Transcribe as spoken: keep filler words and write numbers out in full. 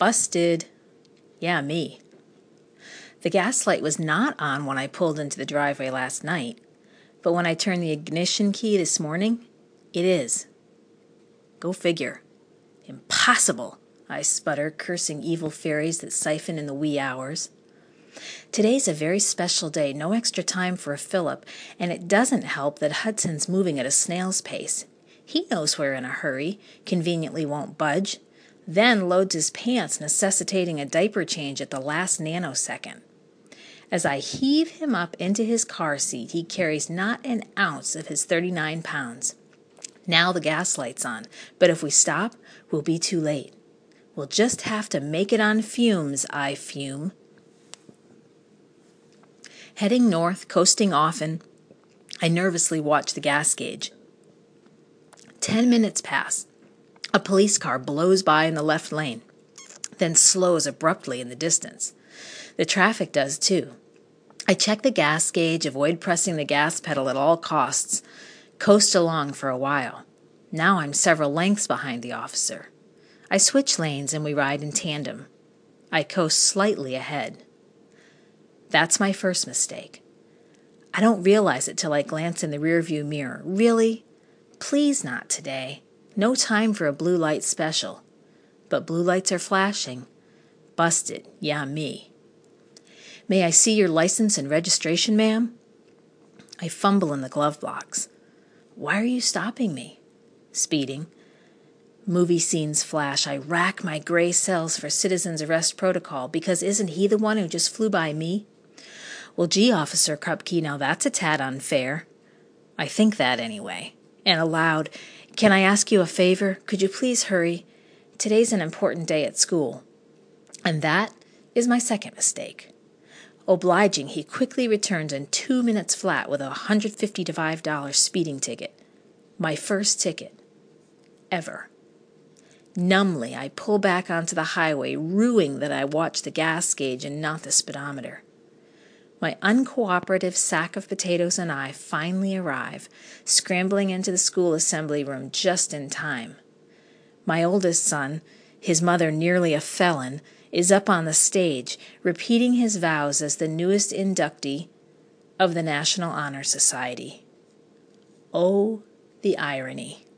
Busted. Yeah, me. The gas light was not on when I pulled into the driveway last night, but when I turned the ignition key this morning, it is. Go figure. Impossible, I sputter, cursing evil fairies that siphon in the wee hours. Today's a very special day, no extra time for a fill-up, and it doesn't help that Hudson's moving at a snail's pace. He knows we're in a hurry, conveniently won't budge, then loads his pants, necessitating a diaper change at the last nanosecond. As I heave him up into his car seat, he carries not an ounce of his thirty-nine pounds. Now the gas light's on, but if we stop, we'll be too late. We'll just have to make it on fumes, I fume. Heading north, coasting often, I nervously watch the gas gauge. Ten minutes pass. A police car blows by in the left lane, then slows abruptly in the distance. The traffic does too. I check the gas gauge, avoid pressing the gas pedal at all costs, coast along for a while. Now I'm several lengths behind the officer. I switch lanes and we ride in tandem. I coast slightly ahead. That's my first mistake. I don't realize it till I glance in the rearview mirror. Really? Please not today. No time for a blue light special. But blue lights are flashing. Busted. Yeah, me. May I see your license and registration, ma'am? I fumble in the glove box. Why are you stopping me? Speeding. Movie scenes flash. I rack my gray cells for citizen's arrest protocol, because isn't he the one who just flew by me? Well, gee, Officer Krupke, now that's a tad unfair. I think that anyway. And aloud, can I ask you a favor? Could you please hurry? Today's an important day at school. And that is my second mistake. Obliging, he quickly returns in two minutes flat with a one hundred fifty-five dollars speeding ticket. My first ticket. Ever. Numbly, I pull back onto the highway, ruing that I watched the gas gauge and not the speedometer. My uncooperative sack of potatoes and I finally arrive, scrambling into the school assembly room just in time. My oldest son, his mother nearly a felon, is up on the stage, repeating his vows as the newest inductee of the National Honor Society. Oh, the irony.